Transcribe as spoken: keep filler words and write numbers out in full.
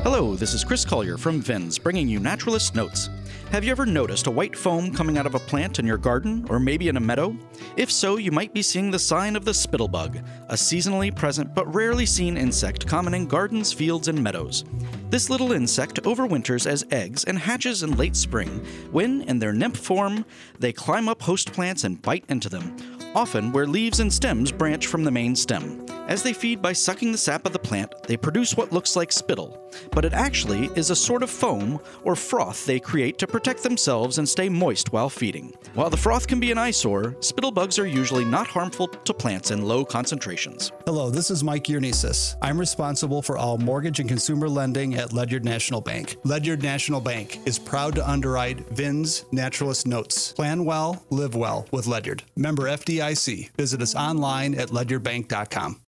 Hello, this is Chris Collier from Vins, bringing you Naturalist Notes. Have you ever noticed a white foam coming out of a plant in your garden, or maybe in a meadow? If so, you might be seeing the sign of the spittlebug, a seasonally present but rarely seen insect common in gardens, fields, and meadows. This little insect overwinters as eggs and hatches in late spring, when, in their nymph form, they climb up host plants and bite into them, often where leaves and stems branch from the main stem. As they feed by sucking the sap of the plant, they produce what looks like spittle, but it actually is a sort of foam or froth they create to protect themselves and stay moist while feeding. While the froth can be an eyesore, spittlebugs are usually not harmful to plants in low concentrations. Hello, this is Mike Yernesis. I'm responsible for all mortgage and consumer lending at Ledyard National Bank. Ledyard National Bank is proud to underwrite Vins Naturalist Notes. Plan well, live well with Ledyard. Member F D I C. Visit us online at ledyard bank dot com.